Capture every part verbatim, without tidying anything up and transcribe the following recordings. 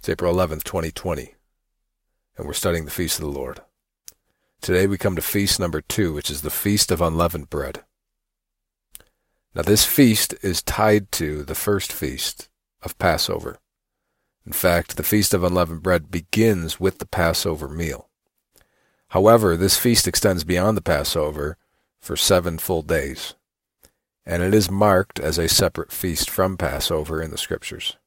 It's April eleventh, twenty twenty, and we're studying the Feast of the Lord. Today we come to feast number two, which is the Feast of Unleavened Bread. Now this feast is tied to the first feast of Passover. In fact, the Feast of Unleavened Bread begins with the Passover meal. However, this feast extends beyond the Passover for seven full days, and it is marked as a separate feast from Passover in the Scriptures.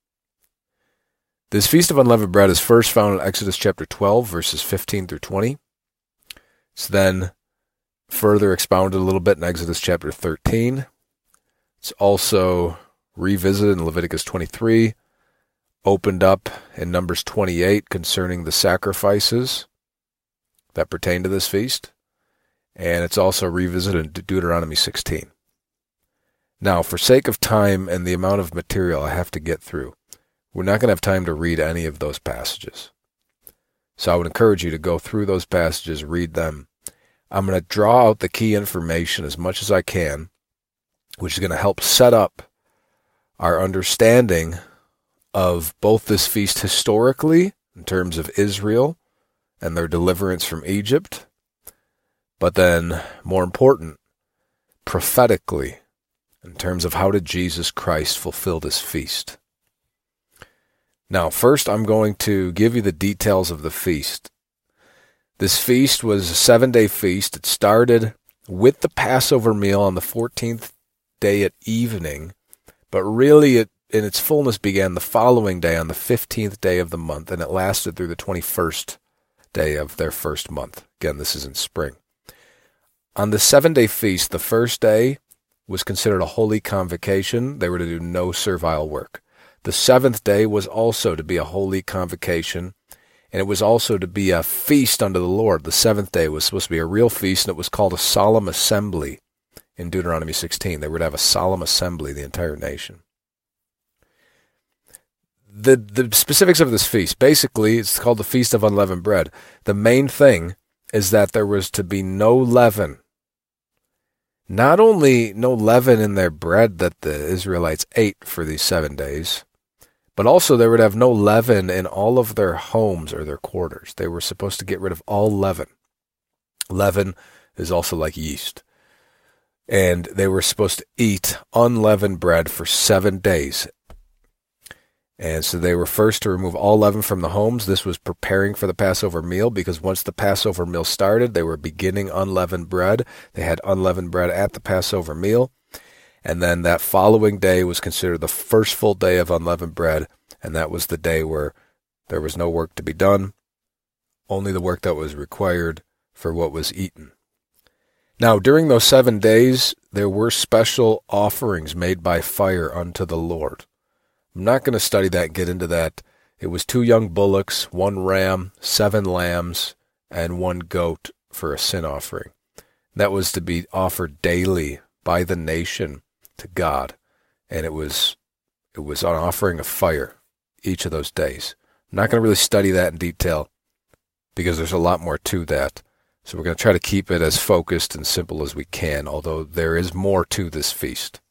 This Feast of Unleavened Bread is first found in Exodus chapter twelve, verses fifteen through twenty. It's then further expounded a little bit in Exodus chapter thirteen. It's also revisited in Leviticus twenty-three, opened up in Numbers twenty-eight concerning the sacrifices that pertain to this feast, and it's also revisited in Deuteronomy sixteen. Now, for sake of time and the amount of material I have to get through, we're not going to have time to read any of those passages. So I would encourage you to go through those passages, read them. I'm going to draw out the key information as much as I can, which is going to help set up our understanding of both this feast historically, in terms of Israel and their deliverance from Egypt, but then, more important, prophetically, in terms of how did Jesus Christ fulfill this feast. Now, first I'm going to give you the details of the feast. This feast was a seven-day feast. It started with the Passover meal on the fourteenth day at evening, but really it, in its fullness began the following day on the fifteenth day of the month, and it lasted through the twenty-first day of their first month. Again, this is in spring. On the seven-day feast, the first day was considered a holy convocation. They were to do no servile work. The seventh day was also to be a holy convocation, and it was also to be a feast unto the Lord. The seventh day was supposed to be a real feast, and it was called a solemn assembly in Deuteronomy sixteen. They were to have a solemn assembly, the entire nation. The, the specifics of this feast, basically, it's called the Feast of Unleavened Bread. The main thing is that there was to be no leaven. Not only no leaven in their bread that the Israelites ate for these seven days, but also they were to have no leaven in all of their homes or their quarters. They were supposed to get rid of all leaven. Leaven is also like yeast. And they were supposed to eat unleavened bread for seven days. And so they were first to remove all leaven from the homes. This was preparing for the Passover meal, because once the Passover meal started, they were beginning unleavened bread. They had unleavened bread at the Passover meal. And then that following day was considered the first full day of unleavened bread, and that was the day where there was no work to be done, only the work that was required for what was eaten. Now, during those seven days, there were special offerings made by fire unto the Lord. I'm not going to study that and get into that. It was two young bullocks, one ram, seven lambs, and one goat for a sin offering. That was to be offered daily by the nation to God, and it was it was an offering of fire each of those days. I'm not going to really study that in detail because there's a lot more to that. So we're going to try to keep it as focused and simple as we can, although there is more to this feast.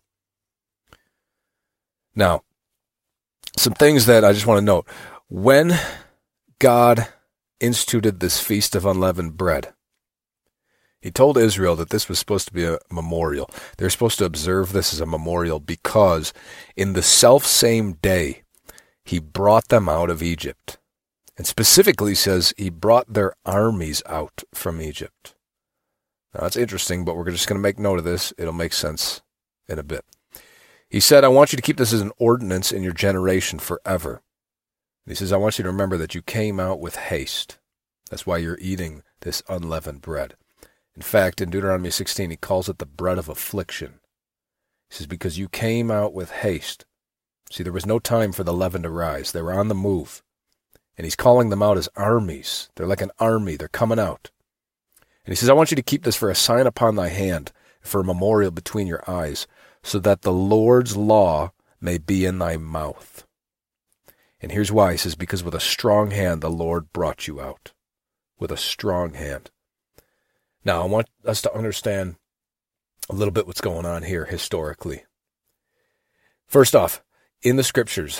Now, some things that I just want to note. When God instituted this Feast of Unleavened Bread, He told Israel that this was supposed to be a memorial. They were supposed to observe this as a memorial because in the self-same day, He brought them out of Egypt. And specifically says He brought their armies out from Egypt. Now, that's interesting, but we're just going to make note of this. It'll make sense in a bit. He said, I want you to keep this as an ordinance in your generation forever. And He says, I want you to remember that you came out with haste. That's why you're eating this unleavened bread. In fact, in Deuteronomy sixteen, He calls it the bread of affliction. He says, because you came out with haste. See, there was no time for the leaven to rise. They were on the move. And He's calling them out as armies. They're like an army. They're coming out. And He says, I want you to keep this for a sign upon thy hand, for a memorial between your eyes, so that the Lord's law may be in thy mouth. And here's why. He says, because with a strong hand the Lord brought you out. With a strong hand. Now, I want us to understand a little bit what's going on here historically. First off, in the Scriptures,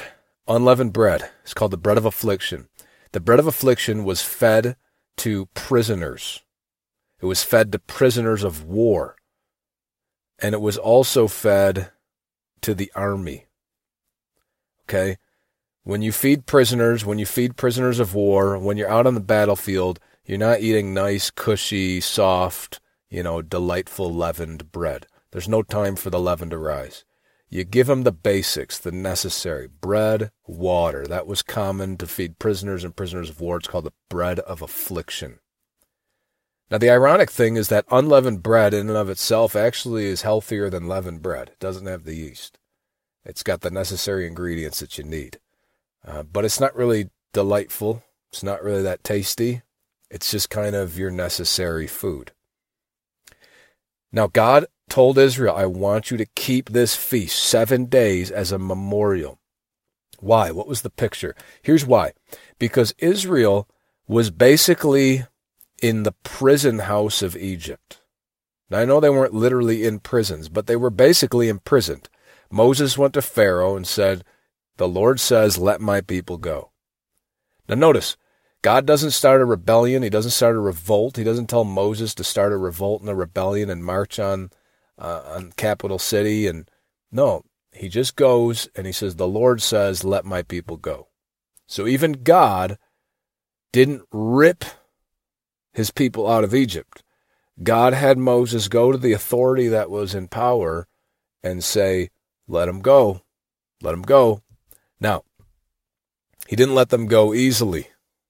unleavened bread. It's called the bread of affliction. The bread of affliction was fed to prisoners. It was fed to prisoners of war. And it was also fed to the army. Okay? When you feed prisoners, when you feed prisoners of war, when you're out on the battlefield, you're not eating nice, cushy, soft, you know, delightful leavened bread. There's no time for the leaven to rise. You give them the basics, the necessary. Bread, water. That was common to feed prisoners and prisoners of war. It's called the bread of affliction. Now, the ironic thing is that unleavened bread in and of itself actually is healthier than leavened bread. It doesn't have the yeast. It's got the necessary ingredients that you need. Uh, but it's not really delightful. It's not really that tasty. It's just kind of your necessary food. Now, God told Israel, I want you to keep this feast seven days as a memorial. Why? What was the picture? Here's why. Because Israel was basically in the prison house of Egypt. Now, I know they weren't literally in prisons, but they were basically imprisoned. Moses went to Pharaoh and said, the Lord says, let my people go. Now notice, God doesn't start a rebellion. He doesn't start a revolt. He doesn't tell Moses to start a revolt and a rebellion and march on, uh, on capital city. And no, he just goes and he says, the Lord says, let my people go. So even God didn't rip his people out of Egypt. God had Moses go to the authority that was in power and say, let them go. Let them go. Now, he didn't let them go easily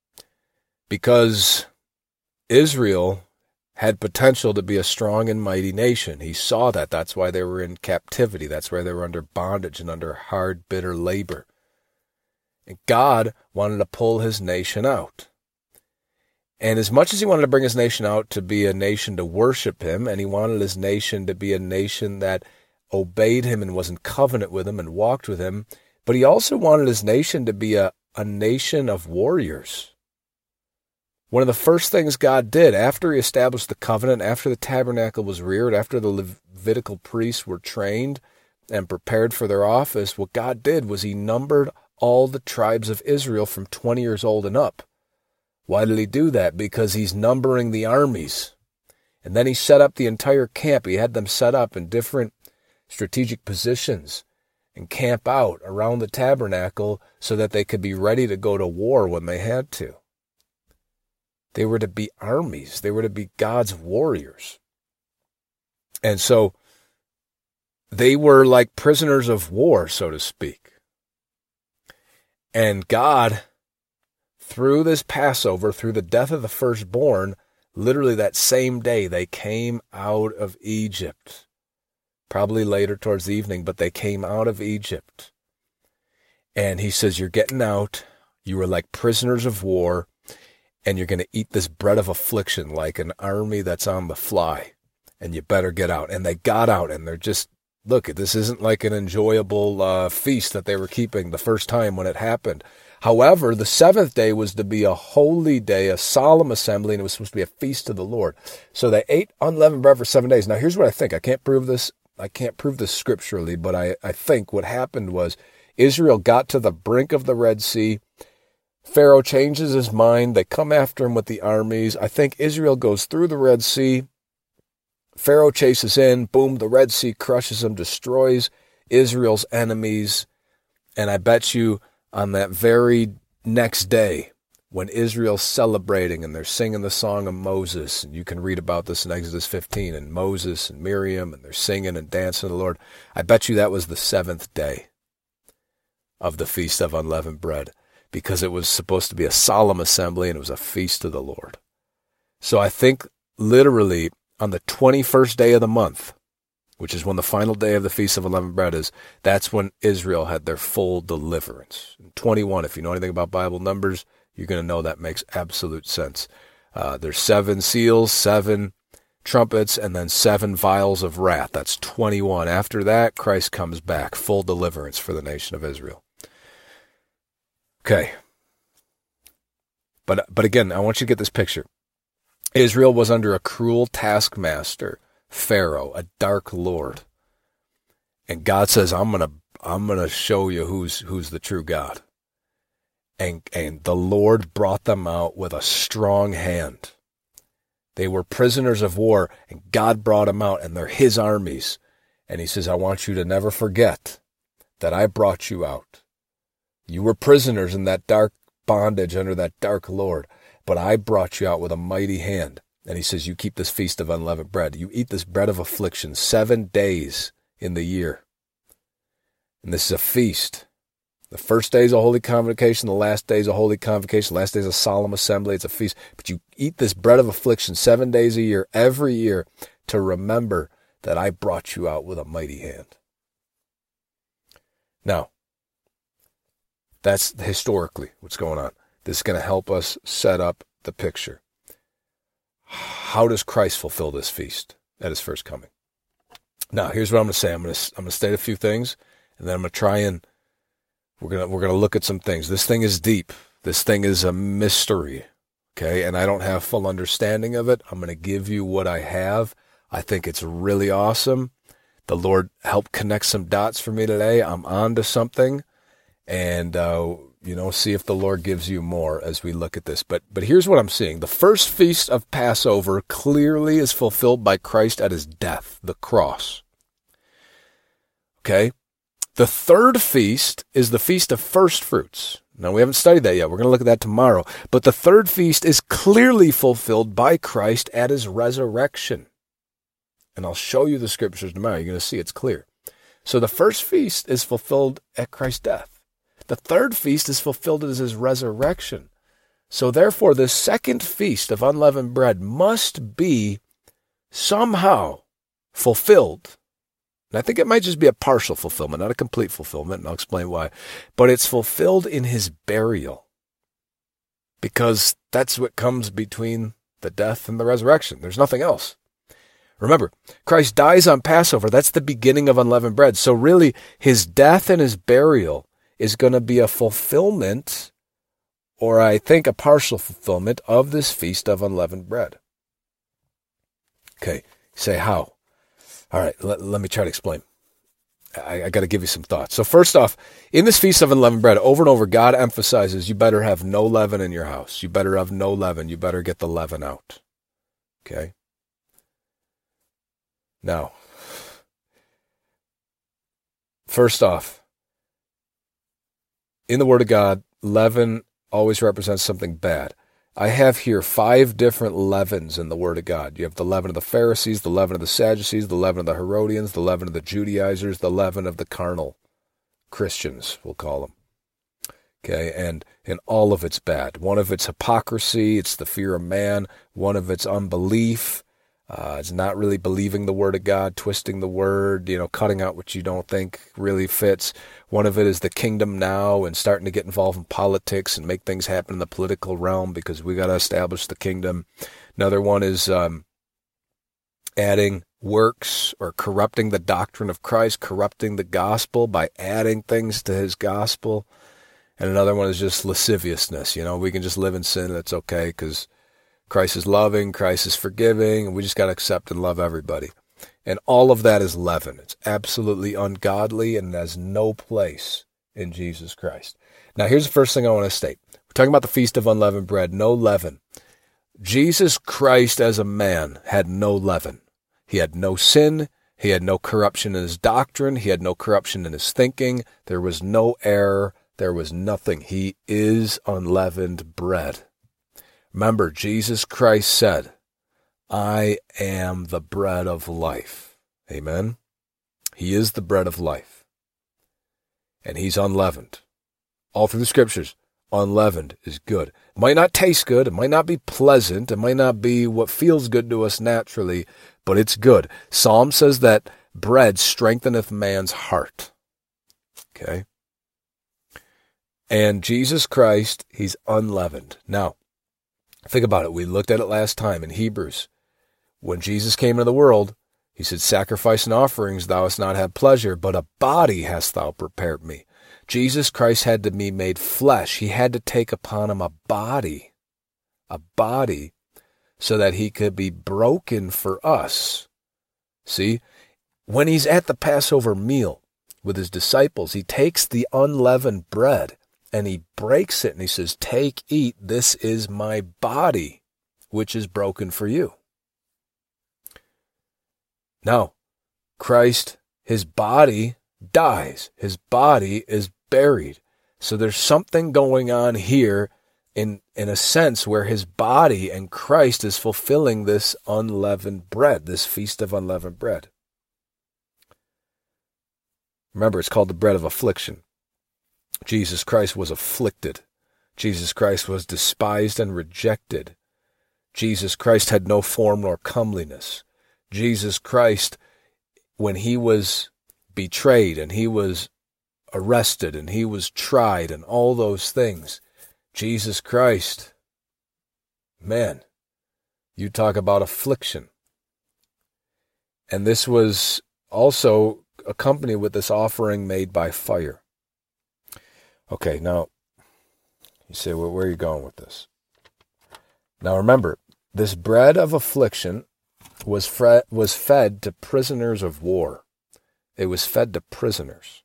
because Israel had potential to be a strong and mighty nation. He saw that. That's why they were in captivity. That's why they were under bondage and under hard, bitter labor. And God wanted to pull his nation out. And as much as he wanted to bring his nation out to be a nation to worship him, and he wanted his nation to be a nation that obeyed him and was in covenant with him and walked with him, but he also wanted his nation to be a, a nation of warriors. One of the first things God did after he established the covenant, after the tabernacle was reared, after the Levitical priests were trained and prepared for their office, what God did was he numbered all the tribes of Israel from twenty years old and up. Why did he do that? Because he's numbering the armies. And then he set up the entire camp. He had them set up in different strategic positions and camp out around the tabernacle so that they could be ready to go to war when they had to. They were to be armies. They were to be God's warriors. And so they were like prisoners of war, so to speak. And God, through this Passover, through the death of the firstborn, literally that same day, they came out of Egypt. Probably later towards the evening, but they came out of Egypt. And he says, you're getting out. You are like prisoners of war, and you're going to eat this bread of affliction like an army that's on the fly, and you better get out. And they got out, and they're just, look, this isn't like an enjoyable uh, feast that they were keeping the first time when it happened. However, the seventh day was to be a holy day, a solemn assembly, and it was supposed to be a feast to the Lord. So they ate unleavened bread for seven days. Now, here's what I think. I can't prove this. I can't prove this scripturally, but I, I think what happened was Israel got to the brink of the Red Sea. Pharaoh changes his mind. They come after him with the armies. I think Israel goes through the Red Sea. Pharaoh chases in. Boom, the Red Sea crushes them, destroys Israel's enemies. And I bet you on that very next day, when Israel's celebrating and they're singing the song of Moses, and you can read about this in Exodus fifteen, and Moses and Miriam, and they're singing and dancing to the Lord, I bet you that was the seventh day of the Feast of Unleavened Bread, because it was supposed to be a solemn assembly and it was a feast to the Lord. So I think literally on the twenty-first day of the month, which is when the final day of the Feast of Unleavened Bread is, that's when Israel had their full deliverance. twenty-one, if you know anything about Bible numbers, you're going to know that makes absolute sense. Uh, there's seven seals, seven trumpets, and then seven vials of wrath. That's twenty-one. After that, Christ comes back, full deliverance for the nation of Israel. Okay. But, but again, I want you to get this picture. Israel was under a cruel taskmaster, Pharaoh, a dark lord. And God says, I'm going to I'm going to show you who's who's the true God. And, and the Lord brought them out with a strong hand. They were prisoners of war, and God brought them out, and they're his armies. And he says, I want you to never forget that I brought you out. You were prisoners in that dark bondage under that dark lord, but I brought you out with a mighty hand. And he says, you keep this feast of unleavened bread. You eat this bread of affliction seven days in the year. And this is a feast. The first day is a holy convocation. The last day is a holy convocation. The last day is a solemn assembly. It's a feast. But you eat this bread of affliction seven days a year, every year, to remember that I brought you out with a mighty hand. Now, that's historically what's going on. This is going to help us set up the picture. How does Christ fulfill this feast at his first coming? Now, here's what I'm going to say. I'm going to I'm going to state a few things, and then I'm going to try and we're going to we're going to look at some things. This thing is deep. This thing is a mystery, okay? And I don't have full understanding of it. I'm going to give you what I have. I think it's really awesome. The Lord helped connect some dots for me today. I'm on to something, and uh, you know, see if the Lord gives you more as we look at this. But but here's what I'm seeing. The first feast of Passover clearly is fulfilled by Christ at his death, the cross. Okay? The third feast is the Feast of First Fruits. Now, we haven't studied that yet. We're going to look at that tomorrow. But the third feast is clearly fulfilled by Christ at his resurrection. And I'll show you the scriptures tomorrow. You're going to see it's clear. So the first feast is fulfilled at Christ's death. The third feast is fulfilled as his resurrection. So therefore, the second feast of unleavened bread must be somehow fulfilled. And I think it might just be a partial fulfillment, not a complete fulfillment, and I'll explain why. But it's fulfilled in his burial, because that's what comes between the death and the resurrection. There's nothing else. Remember, Christ dies on Passover. That's the beginning of unleavened bread. So really, his death and his burial is going to be a fulfillment, or I think a partial fulfillment, of this feast of unleavened bread. Okay, say how? All right, let, let me try to explain. I, I got to give you some thoughts. So first off, in this Feast of Unleavened Bread, over and over, God emphasizes you better have no leaven in your house. You better have no leaven. You better get the leaven out. Okay? Now, first off, in the Word of God, leaven always represents something bad. I have here five different leavens in the Word of God. You have the leaven of the Pharisees, the leaven of the Sadducees, the leaven of the Herodians, the leaven of the Judaizers, the leaven of the carnal Christians, we'll call them. Okay, and, and all of it's bad. One of it's hypocrisy, it's the fear of man. One of it's unbelief. Uh, it's not really believing the Word of God, twisting the Word, you know, cutting out what you don't think really fits. One of it is the kingdom now and starting to get involved in politics and make things happen in the political realm because we got to establish the kingdom. Another one is um, adding works or corrupting the doctrine of Christ, corrupting the gospel by adding things to his gospel. And another one is just lasciviousness. You know, we can just live in sin and it's okay because Christ is loving, Christ is forgiving, and we just got to accept and love everybody. And all of that is leaven. It's absolutely ungodly and has no place in Jesus Christ. Now, here's the first thing I want to state. We're talking about the Feast of Unleavened Bread, no leaven. Jesus Christ as a man had no leaven. He had no sin. He had no corruption in his doctrine. He had no corruption in his thinking. There was no error. There was nothing. He is unleavened bread. Remember, Jesus Christ said, I am the bread of life. Amen? He is the bread of life. And he's unleavened. All through the scriptures, unleavened is good. It might not taste good. It might not be pleasant. It might not be what feels good to us naturally, but it's good. Psalm says that bread strengtheneth man's heart. Okay? And Jesus Christ, he's unleavened. Now, think about it. We looked at it last time in Hebrews. When Jesus came into the world, he said, sacrifice and offerings thou hast not had pleasure, but a body hast thou prepared me. Jesus Christ had to be made flesh. He had to take upon him a body, a body, so that he could be broken for us. See, when he's at the Passover meal with his disciples, he takes the unleavened bread and he breaks it and he says, take, eat, this is my body, which is broken for you. Now, Christ, his body dies. His body is buried. So there's something going on here in, in a sense where his body and Christ is fulfilling this unleavened bread, this feast of unleavened bread. Remember, it's called the bread of affliction. Jesus Christ was afflicted. Jesus Christ was despised and rejected. Jesus Christ had no form nor comeliness. Jesus Christ, when he was betrayed and he was arrested and he was tried and all those things, Jesus Christ, man, you talk about affliction. And this was also accompanied with this offering made by fire. Okay, now, you say, well, where are you going with this? Now remember, this bread of affliction was fre- was fed to prisoners of war. It was fed to prisoners.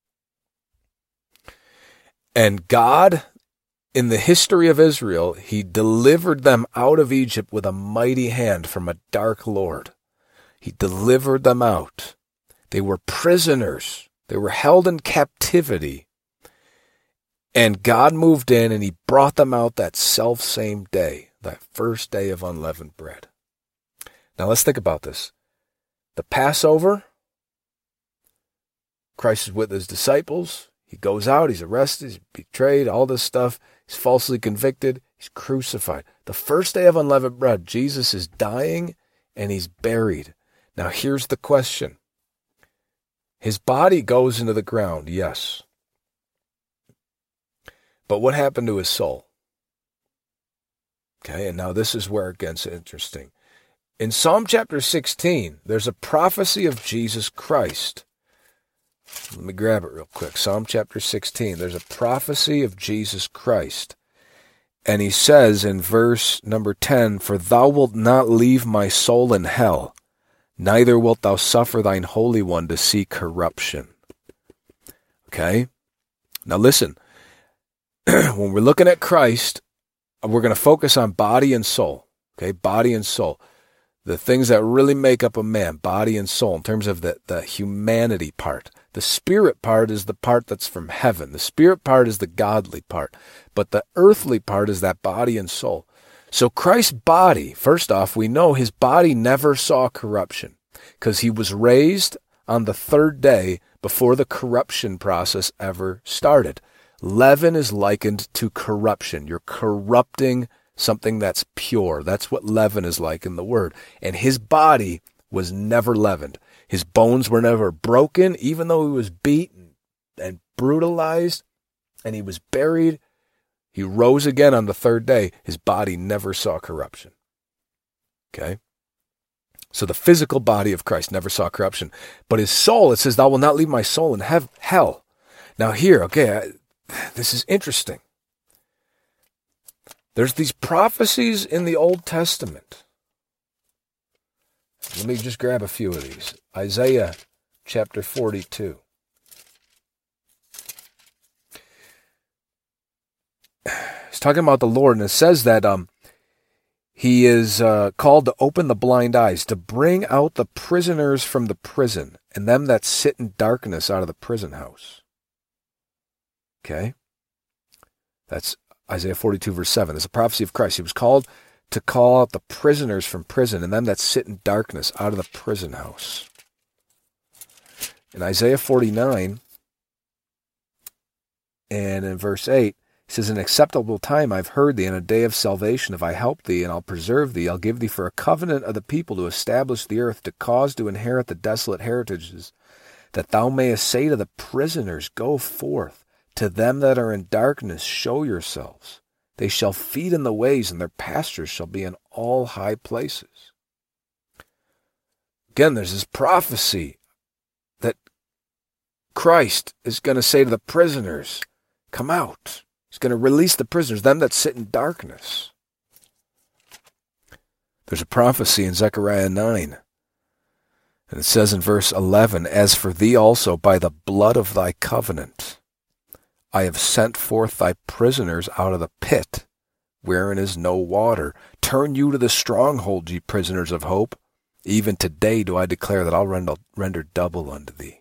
And God, in the history of Israel, he delivered them out of Egypt with a mighty hand from a dark lord. He delivered them out. They were prisoners. They were held in captivity. And God moved in and he brought them out that self-same day, that first day of unleavened bread. Now let's think about this. The Passover, Christ is with his disciples. He goes out, he's arrested, he's betrayed, all this stuff. He's falsely convicted, he's crucified. The first day of unleavened bread, Jesus is dying and he's buried. Now here's the question. His body goes into the ground, yes. But what happened to his soul? Okay, and now this is where it gets interesting. In Psalm chapter sixteen, there's a prophecy of Jesus Christ. Let me grab it real quick. Psalm chapter sixteen, there's a prophecy of Jesus Christ. And he says in verse number ten, for thou wilt not leave my soul in hell, neither wilt thou suffer thine Holy One to see corruption. Okay? Now listen, when we're looking at Christ, we're going to focus on body and soul. Okay? Body and soul. The things that really make up a man, body and soul, in terms of the, the humanity part. The spirit part is the part that's from heaven. The spirit part is the godly part. But the earthly part is that body and soul. So Christ's body, first off, we know his body never saw corruption because he was raised on the third day before the corruption process ever started. Leaven is likened to corruption. You're corrupting something that's pure. That's what leaven is like in the word. And his body was never leavened. His bones were never broken, even though he was beaten and brutalized and he was buried. He rose again on the third day. His body never saw corruption. Okay? So the physical body of Christ never saw corruption. But his soul, it says, thou wilt not leave my soul in hev- hell. Now here, okay, I, this is interesting. There's these prophecies in the Old Testament. Let me just grab a few of these. Isaiah chapter forty-two. It's talking about the Lord, and it says that um, he is uh, called to open the blind eyes, to bring out the prisoners from the prison, and them that sit in darkness out of the prison house. Okay? That's Isaiah forty-two, verse seven. It's a prophecy of Christ. He was called to call out the prisoners from prison and them that sit in darkness out of the prison house. In Isaiah forty-nine, and in verse eight, he says, in acceptable time I've heard thee, in a day of salvation have I helped thee, and I'll preserve thee. I'll give thee for a covenant of the people to establish the earth, to cause to inherit the desolate heritages, that thou mayest say to the prisoners, go forth. To them that are in darkness, show yourselves. They shall feed in the ways, and their pastures shall be in all high places. Again, there's this prophecy that Christ is going to say to the prisoners, come out. He's going to release the prisoners, them that sit in darkness. There's a prophecy in Zechariah nine. And it says in verse eleven, as for thee also by the blood of thy covenant, I have sent forth thy prisoners out of the pit, wherein is no water. Turn you to the stronghold, ye prisoners of hope. Even today do I declare that I'll render, render double unto thee.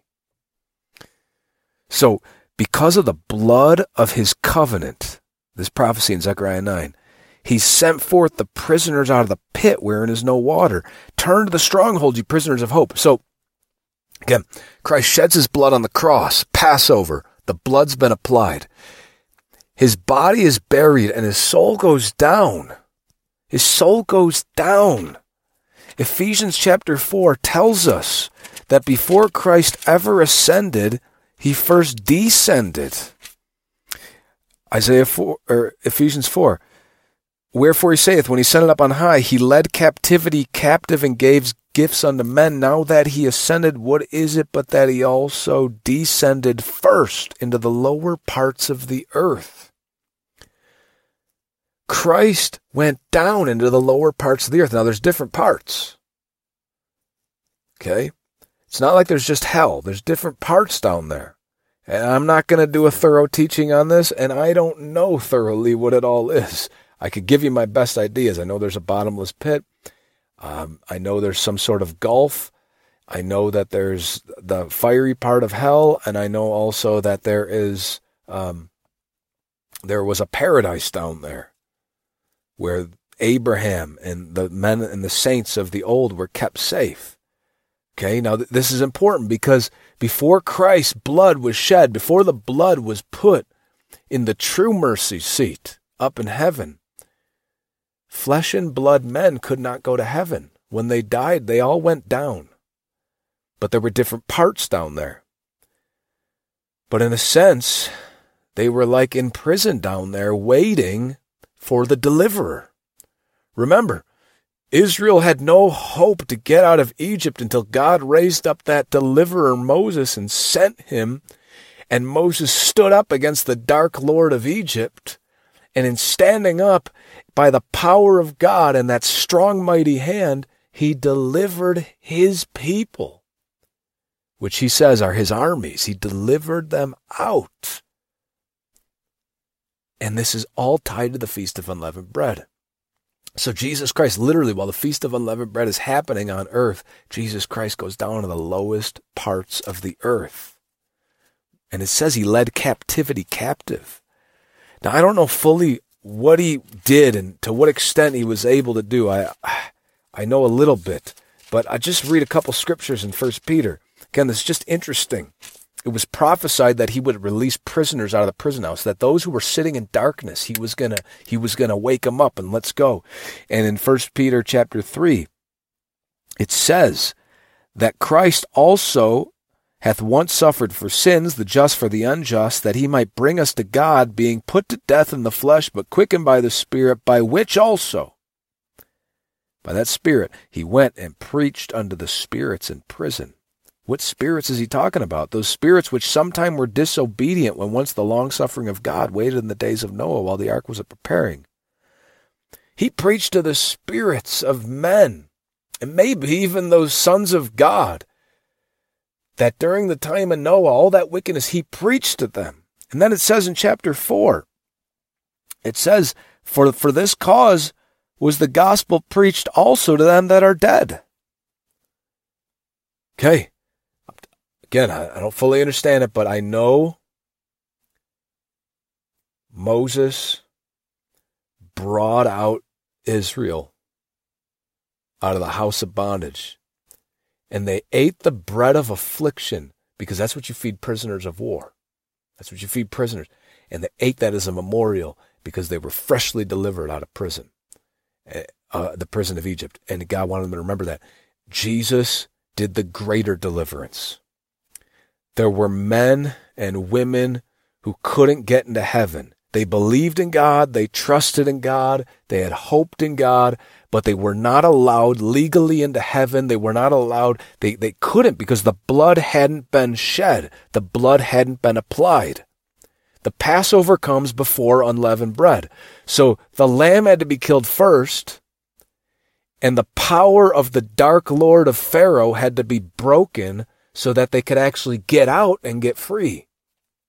So, because of the blood of his covenant, this prophecy in Zechariah nine, he sent forth the prisoners out of the pit wherein is no water. Turn to the stronghold, ye prisoners of hope. So, again, Christ sheds his blood on the cross, Passover. The blood's been applied. His body is buried and his soul goes down. His soul goes down. Ephesians chapter four tells us that before Christ ever ascended, he first descended. Isaiah four, or Ephesians four. Wherefore he saith, when he ascended up on high, he led captivity captive and gave gifts unto men. Now that he ascended, what is it but that he also descended first into the lower parts of the earth? Christ went down into the lower parts of the earth. Now there's different parts. Okay? It's not like there's just hell. There's different parts down there. And I'm not going to do a thorough teaching on this, and I don't know thoroughly what it all is. I could give you my best ideas. I know there's a bottomless pit. Um, I know there's some sort of gulf. I know that there's the fiery part of hell, and I know also that there is um, there was a paradise down there where Abraham and the men and the saints of the old were kept safe. Okay, now th- this is important because before Christ's blood was shed, before the blood was put in the true mercy seat up in heaven, flesh and blood men could not go to heaven. When they died, they all went down. But there were different parts down there. But in a sense, they were like in prison down there waiting for the deliverer. Remember, Israel had no hope to get out of Egypt until God raised up that deliverer Moses and sent him. And Moses stood up against the dark lord of Egypt. And in standing up by the power of God and that strong, mighty hand, he delivered his people, which he says are his armies. He delivered them out. And this is all tied to the Feast of Unleavened Bread. So Jesus Christ, literally, while the Feast of Unleavened Bread is happening on earth, Jesus Christ goes down to the lowest parts of the earth. And it says he led captivity captive. Now, I don't know fully what he did and to what extent he was able to do. I I know a little bit, but I just read a couple scriptures in First Peter. Again, this is just interesting. It was prophesied that he would release prisoners out of the prison house, that those who were sitting in darkness, he was gonna he was gonna wake them up and let's go. And in First Peter chapter three, it says that Christ also hath once suffered for sins, the just for the unjust, that he might bring us to God, being put to death in the flesh, but quickened by the Spirit, by which also, by that Spirit, he went and preached unto the spirits in prison. What spirits is he talking about? Those spirits which sometime were disobedient when once the long-suffering of God waited in the days of Noah while the ark was preparing. He preached to the spirits of men, and maybe even those sons of God, that during the time of Noah, all that wickedness, he preached to them. And then it says in chapter four, it says, for, for this cause was the gospel preached also to them that are dead. Okay. Again, I, I don't fully understand it, but I know Moses brought out Israel out of the house of bondage. And they ate the bread of affliction, because that's what you feed prisoners of war. That's what you feed prisoners. And they ate that as a memorial because they were freshly delivered out of prison, uh, the prison of Egypt. And God wanted them to remember that. Jesus did the greater deliverance. There were men and women who couldn't get into heaven. They believed in God, they trusted in God, they had hoped in God, but they were not allowed legally into heaven. They were not allowed, they, they couldn't because the blood hadn't been shed. The blood hadn't been applied. The Passover comes before unleavened bread. So the lamb had to be killed first, and the power of the dark lord of Pharaoh had to be broken so that they could actually get out and get free.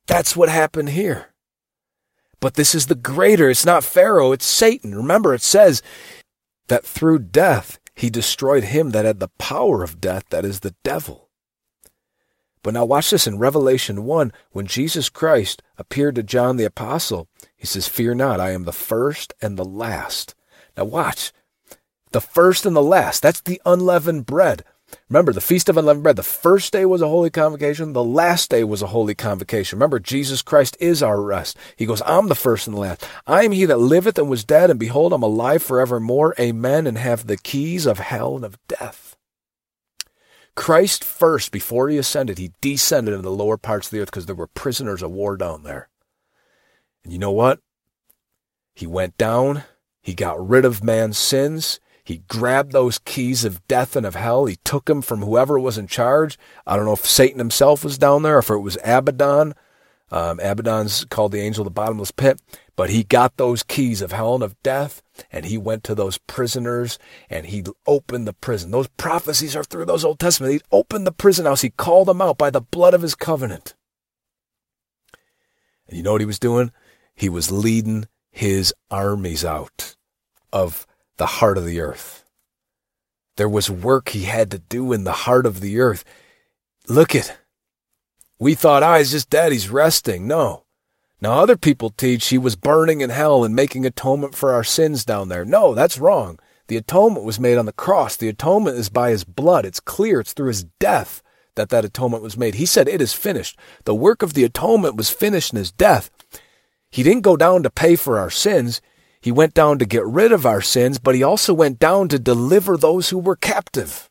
That's what happened here. But this is the greater. It's not Pharaoh, it's Satan. Remember, it says that through death, he destroyed him that had the power of death, that is the devil. But now watch this in Revelation one, when Jesus Christ appeared to John the Apostle, he says, fear not, I am the first and the last. Now watch, the first and the last, that's the unleavened bread. Remember, the Feast of Unleavened Bread, the first day was a holy convocation, the last day was a holy convocation. Remember, Jesus Christ is our rest. He goes, I'm the first and the last. I am he that liveth and was dead, and behold, I'm alive forevermore. Amen, and have the keys of hell and of death. Christ first, before he ascended, he descended into the lower parts of the earth because there were prisoners of war down there. And you know what? He went down, he got rid of man's sins. He grabbed those keys of death and of hell. He took them from whoever was in charge. I don't know if Satan himself was down there or if it was Abaddon. Um, Abaddon's called the angel of the bottomless pit. But he got those keys of hell and of death, and he went to those prisoners, and he opened the prison. Those prophecies are through those Old Testament. He opened the prison house. He called them out by the blood of his covenant. And you know what he was doing? He was leading his armies out of the heart of the earth. There was work he had to do in the heart of the earth. Look at, we thought, ah, he's just dead, he's resting. No. Now other people teach he was burning in hell and making atonement for our sins down there. No, that's wrong. The atonement was made on the cross. The atonement is by his blood. It's clear. It's through his death that that atonement was made. He said, it is finished. The work of the atonement was finished in his death. He didn't go down to pay for our sins. He went down to get rid of our sins, but he also went down to deliver those who were captive.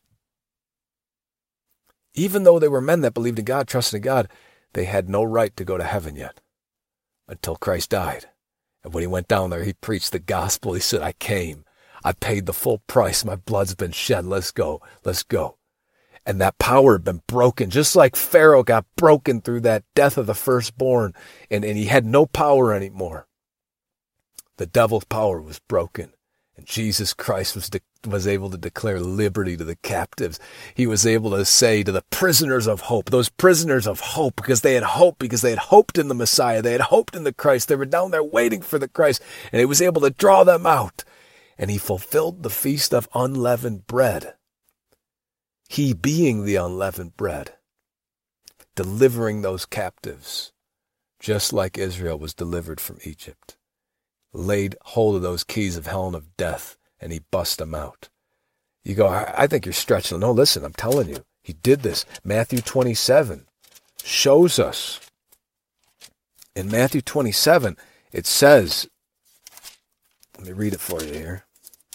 Even though they were men that believed in God, trusted in God, they had no right to go to heaven yet until Christ died. And when he went down there, he preached the gospel. He said, I came. I paid the full price. My blood's been shed. Let's go. Let's go. And that power had been broken, just like Pharaoh got broken through that death of the firstborn, and, and he had no power anymore. The devil's power was broken, and Jesus Christ was de- was able to declare liberty to the captives. He was able to say to the prisoners of hope, those prisoners of hope, because they had hope, because they had hoped in the Messiah, they had hoped in the Christ, they were down there waiting for the Christ, and he was able to draw them out. And he fulfilled the feast of unleavened bread. He being the unleavened bread, delivering those captives, just like Israel was delivered from Egypt. Laid hold of those keys of hell and of death, and he bust them out. You go, I, I think you're stretching. No, listen, I'm telling you, he did this. Matthew twenty-seven shows us. In Matthew twenty-seven, it says, let me read it for you here.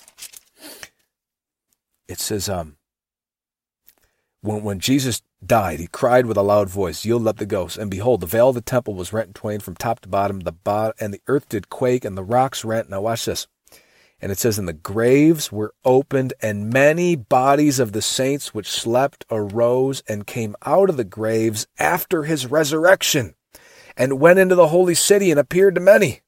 It says, um, when, when Jesus died, he cried with a loud voice, yield up the ghost. And behold, the veil of the temple was rent in twain from top to bottom, the bot- and the earth did quake, and the rocks rent. Now watch this. And it says, and the graves were opened, and many bodies of the saints which slept arose and came out of the graves after his resurrection, and went into the holy city and appeared to many.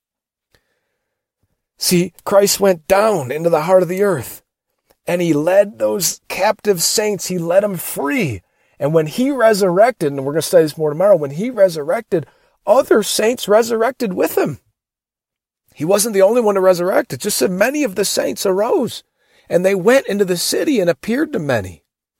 See, Christ went down into the heart of the earth, and he led those captive saints, he led them free. And when he resurrected, and we're going to study this more tomorrow, when he resurrected, other saints resurrected with him. He wasn't the only one to resurrect. It just said many of the saints arose, and they went into the city and appeared to many.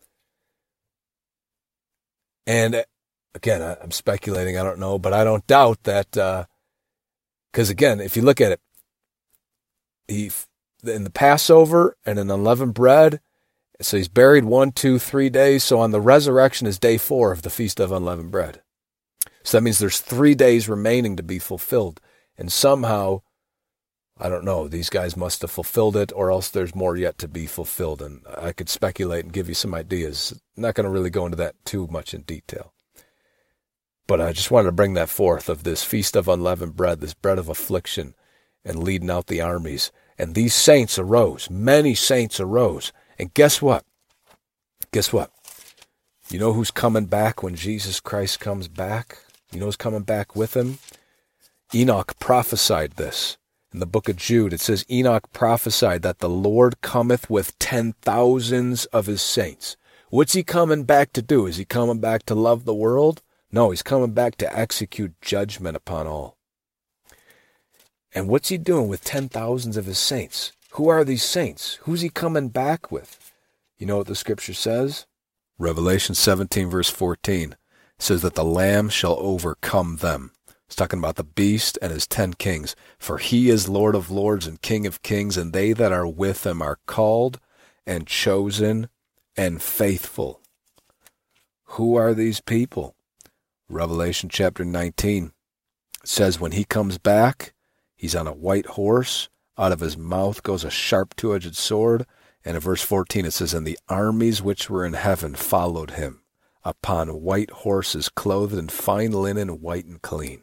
And again, I'm speculating, I don't know, but I don't doubt that, because uh, again, if you look at it, he in the Passover and in unleavened bread, so he's buried one, two, three days. So on the resurrection is day four of the Feast of Unleavened Bread. So that means there's three days remaining to be fulfilled. And somehow, I don't know, these guys must have fulfilled it, or else there's more yet to be fulfilled. And I could speculate and give you some ideas. I'm not going to really go into that too much in detail. But I just wanted to bring that forth of this Feast of Unleavened Bread, this bread of affliction, and leading out the armies. And these saints arose. Many saints arose. And guess what? Guess what? You know who's coming back when Jesus Christ comes back? You know who's coming back with him? Enoch prophesied this. In the book of Jude, it says, Enoch prophesied that the Lord cometh with ten thousands of his saints. What's he coming back to do? Is he coming back to love the world? No, he's coming back to execute judgment upon all. And what's he doing with ten thousands of his saints? Who are these saints? Who's he coming back with? You know what the scripture says? Revelation seventeen, verse fourteen, says that the Lamb shall overcome them. It's talking about the beast and his ten kings. For he is Lord of lords and King of kings, and they that are with him are called and chosen and faithful. Who are these people? Revelation chapter nineteen says when he comes back, he's on a white horse. Out of his mouth goes a sharp two-edged sword. And in verse fourteen it says, and the armies which were in heaven followed him upon white horses, clothed in fine linen, white and clean.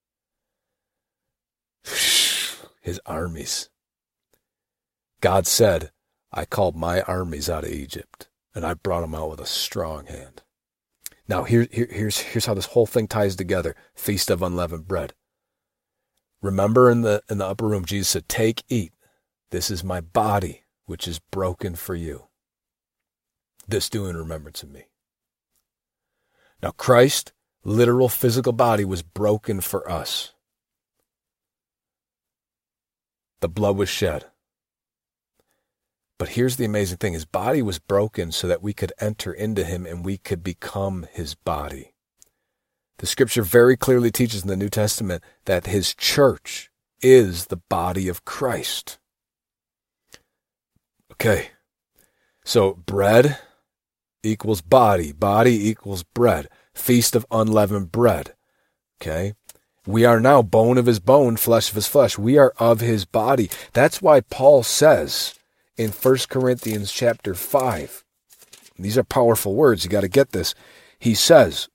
His armies. God said, I called my armies out of Egypt, and I brought them out with a strong hand. Now, here, here, here's, here's how this whole thing ties together. Feast of Unleavened Bread. Remember in the, in the upper room, Jesus said, take, eat. This is my body, which is broken for you. This do in remembrance of me. Now, Christ's literal physical body was broken for us. The blood was shed. But here's the amazing thing. His body was broken so that we could enter into him and we could become his body. The scripture very clearly teaches in the New Testament that his church is the body of Christ. Okay, so bread equals body. Body equals bread. Feast of unleavened bread. Okay, we are now bone of his bone, flesh of his flesh. We are of his body. That's why Paul says in First Corinthians chapter five, these are powerful words, you got to get this. He says,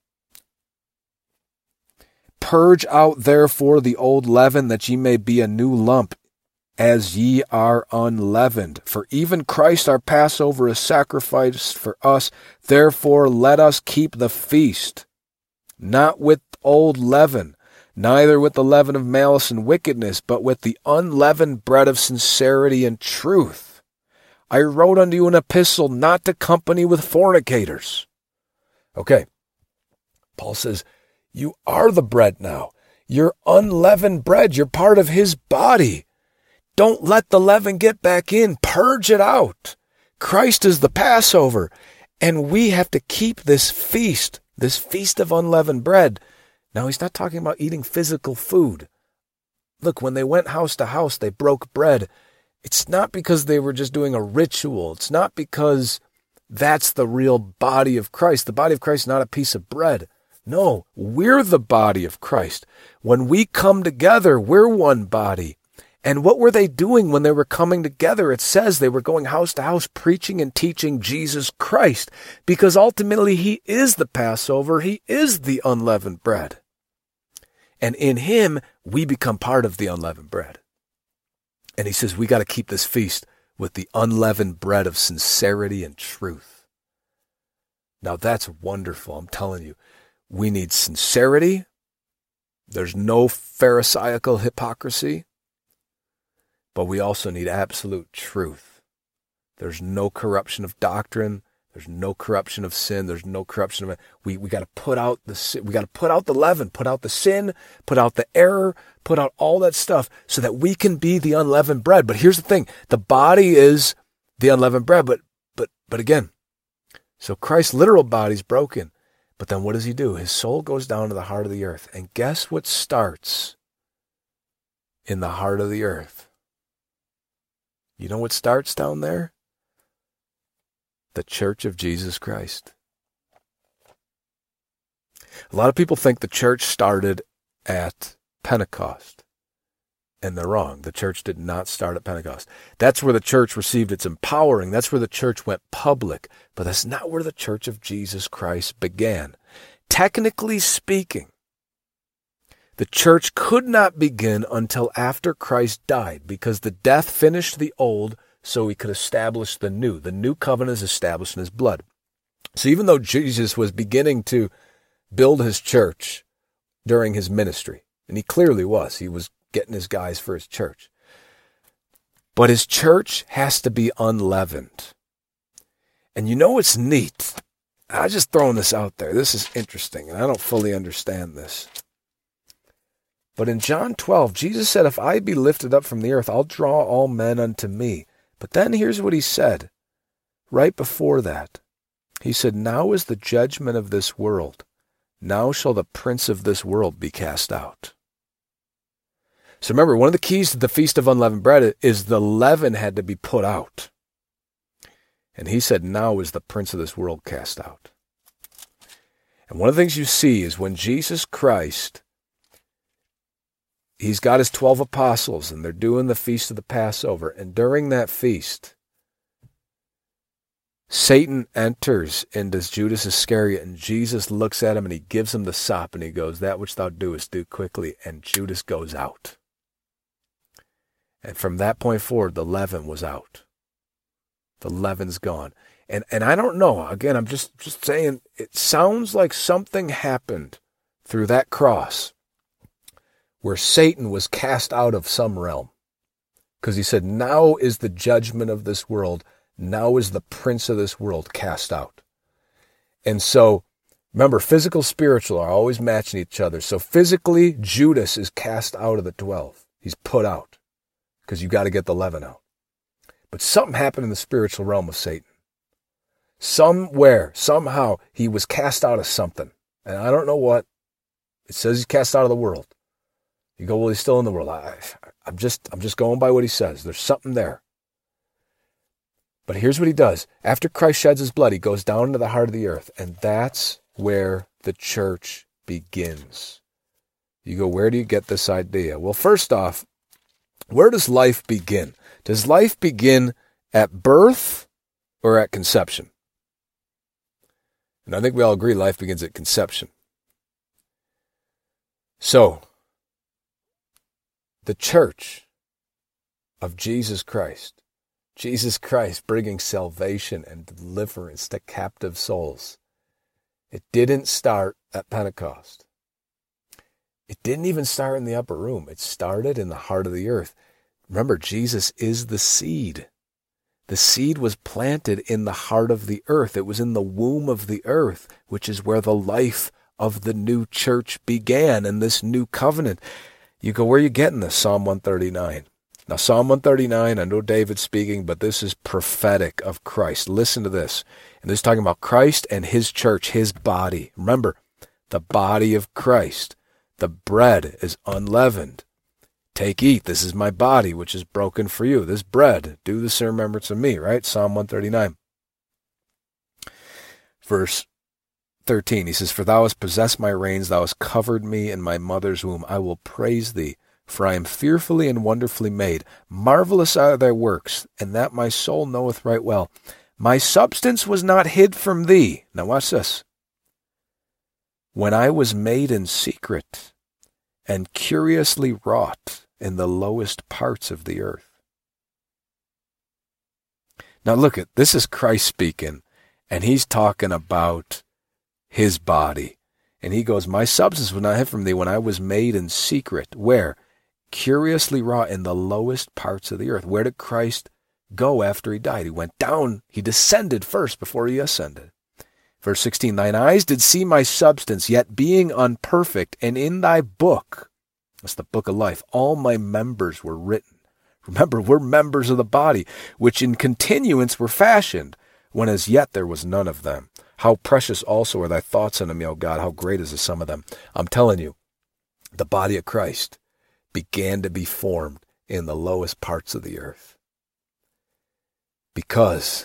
purge out therefore the old leaven, that ye may be a new lump, as ye are unleavened. For even Christ our Passover is sacrificed for us. Therefore let us keep the feast, not with old leaven, neither with the leaven of malice and wickedness, but with the unleavened bread of sincerity and truth. I wrote unto you an epistle not to company with fornicators. Okay, Paul says, you are the bread now. You're unleavened bread. You're part of his body. Don't let the leaven get back in. Purge it out. Christ is the Passover. And we have to keep this feast, this feast of unleavened bread. Now, he's not talking about eating physical food. Look, when they went house to house, they broke bread. It's not because they were just doing a ritual. It's not because that's the real body of Christ. The body of Christ is not a piece of bread. No, we're the body of Christ. When we come together, we're one body. And what were they doing when they were coming together? It says they were going house to house preaching and teaching Jesus Christ, because ultimately he is the Passover. He is the unleavened bread. And in him, we become part of the unleavened bread. And he says we got to keep this feast with the unleavened bread of sincerity and truth. Now that's wonderful, I'm telling you. We need sincerity. There's no pharisaical hypocrisy. But we also need absolute truth. There's no corruption of doctrine. There's no corruption of sin. There's no corruption of it. We we got to put out the sin. We got to put out the leaven, put out the sin, put out the error, put out all that stuff so that we can be the unleavened bread. But here's the thing: the body is the unleavened bread. But but but again, so Christ's literal body's broken. But then what does he do? His soul goes down to the heart of the earth, and guess what starts in the heart of the earth? You know what starts down there? The Church of Jesus Christ. A lot of people think the church started at Pentecost, and they're wrong. The church did not start at Pentecost. That's where the church received its empowering. That's where the church went public, but that's not where the Church of Jesus Christ began. Technically speaking, the church could not begin until after Christ died, because the death finished the old so he could establish the new. The new covenant is established in his blood. So even though Jesus was beginning to build his church during his ministry, and he clearly was, he was getting his guys for his church, but his church has to be unleavened. And you know what's neat? I'm just throwing this out there. This is interesting, and I don't fully understand this. But in John twelve, Jesus said, if I be lifted up from the earth, I'll draw all men unto me. But then here's what he said right before that. He said, now is the judgment of this world. Now shall the prince of this world be cast out. So remember, one of the keys to the Feast of Unleavened Bread is the leaven had to be put out. And he said, now is the prince of this world cast out. And one of the things you see is when Jesus Christ, he's got his twelve apostles, and they're doing the Feast of the Passover. And during that feast, Satan enters into Judas Iscariot, and Jesus looks at him, and he gives him the sop, and he goes, that which thou doest, do quickly. And Judas goes out. And from that point forward, the leaven was out. The leaven's gone. And and I don't know. Again, I'm just, just saying, it sounds like something happened through that cross where Satan was cast out of some realm. Because he said, now is the judgment of this world. Now is the prince of this world cast out. And so, remember, physical, spiritual are always matching each other. So physically, Judas is cast out of the twelve. He's put out. Because you got to get the leaven out. But something happened in the spiritual realm of Satan. Somewhere, somehow, he was cast out of something. And I don't know what. It says he's cast out of the world. You go, well, he's still in the world. I, I'm just, I'm just going by what he says. There's something there. But here's what he does. After Christ sheds his blood, he goes down into the heart of the earth. And that's where the church begins. You go, where do you get this idea? Well, first off, where does life begin? Does life begin at birth or at conception? And I think we all agree life begins at conception. So, the church of Jesus Christ, Jesus Christ bringing salvation and deliverance to captive souls, it didn't start at Pentecost. It didn't even start in the upper room. It started in the heart of the earth. Remember, Jesus is the seed. The seed was planted in the heart of the earth. It was in the womb of the earth, which is where the life of the new church began and this new covenant. You go, where are you getting this? Psalm one thirty-nine. Now, Psalm one thirty-nine, I know David's speaking, but this is prophetic of Christ. Listen to this. And this is talking about Christ and his church, his body. Remember, the body of Christ. The bread is unleavened. Take, eat, this is my body, which is broken for you. This bread, do this in remembrance of me, right? Psalm one thirty-nine. Verse thirteen, he says, for thou hast possessed my reins, thou hast covered me in my mother's womb. I will praise thee, for I am fearfully and wonderfully made. Marvelous are thy works, and that my soul knoweth right well. My substance was not hid from thee. Now watch this. When I was made in secret and curiously wrought in the lowest parts of the earth. Now look at, this is Christ speaking, and he's talking about his body. And he goes, my substance was not hid from thee when I was made in secret. Where? Curiously wrought in the lowest parts of the earth. Where did Christ go after he died? He went down, he descended first before he ascended. Verse sixteen, thine eyes did see my substance, yet being unperfect, and in thy book, that's the book of life, all my members were written. Remember, we're members of the body, which in continuance were fashioned, when as yet there was none of them. How precious also are thy thoughts unto me, O God, how great is the sum of them. I'm telling you, the body of Christ began to be formed in the lowest parts of the earth. Because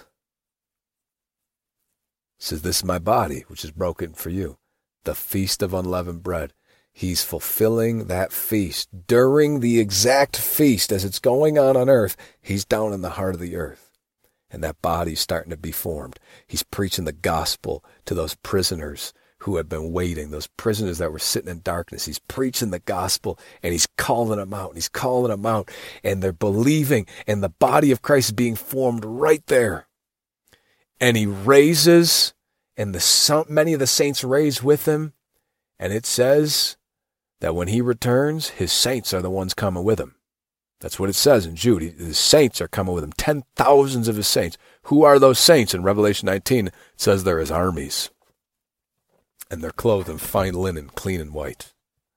it says, this is my body, which is broken for you. The feast of unleavened bread. He's fulfilling that feast. During the exact feast, as it's going on on earth, he's down in the heart of the earth. And that body's starting to be formed. He's preaching the gospel to those prisoners who had been waiting, those prisoners that were sitting in darkness. He's preaching the gospel, and he's calling them out, and he's calling them out, and they're believing, and the body of Christ is being formed right there. And he raises, and the many of the saints raise with him. And it says that when he returns, his saints are the ones coming with him. That's what it says in Jude. His saints are coming with him. Ten thousands of his saints. Who are those saints? In Revelation nineteen, it says they're his armies. and they're clothed in fine linen, clean and white.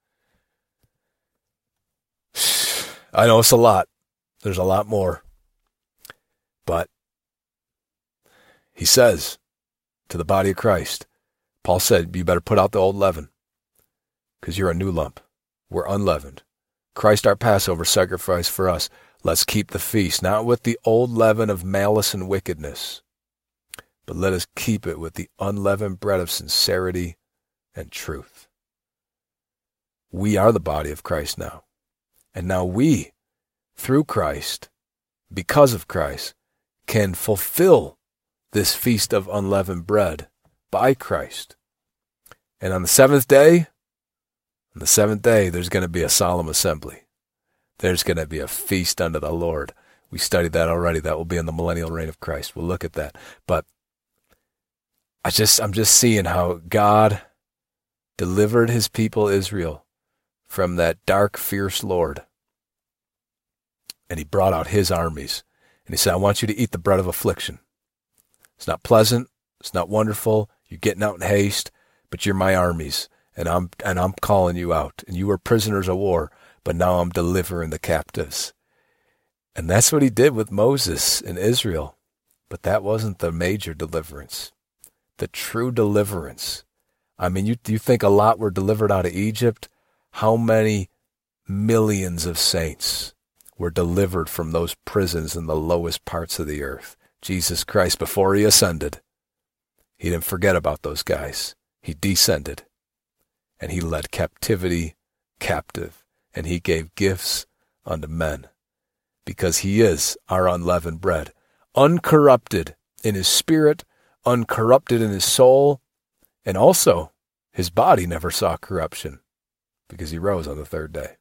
I know it's a lot. There's a lot more. But he says to the body of Christ, Paul said, you better put out the old leaven because you're a new lump. We're unleavened. Christ our Passover sacrifice for us. Let's keep the feast, not with the old leaven of malice and wickedness, but let us keep it with the unleavened bread of sincerity and truth. We are the body of Christ now. And now we, through Christ, because of Christ, can fulfill this feast of unleavened bread by Christ. And on the seventh day, on the seventh day, there's going to be a solemn assembly. There's going to be a feast unto the Lord. We studied that already. That will be in the millennial reign of Christ. We'll look at that. But I just, I'm just seeing how God delivered his people Israel from that dark, fierce Lord. And he brought out his armies. And he said, I want you to eat the bread of affliction. It's not pleasant. It's not wonderful. You're getting out in haste, but you're my armies. And I'm, and I'm calling you out. And you were prisoners of war, but now I'm delivering the captives. And that's what he did with Moses in Israel. But that wasn't the major deliverance. The true deliverance. I mean, you, you think a lot were delivered out of Egypt? How many millions of saints were delivered from those prisons in the lowest parts of the earth? Jesus Christ, before he ascended, he didn't forget about those guys. He descended, and he led captivity captive, and he gave gifts unto men, because he is our unleavened bread, uncorrupted in his spirit, uncorrupted in his soul, and also his body never saw corruption, because he rose on the third day.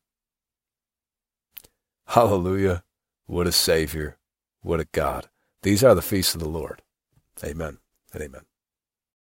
Hallelujah. What a Savior. What a God. These are the feasts of the Lord. Amen and amen.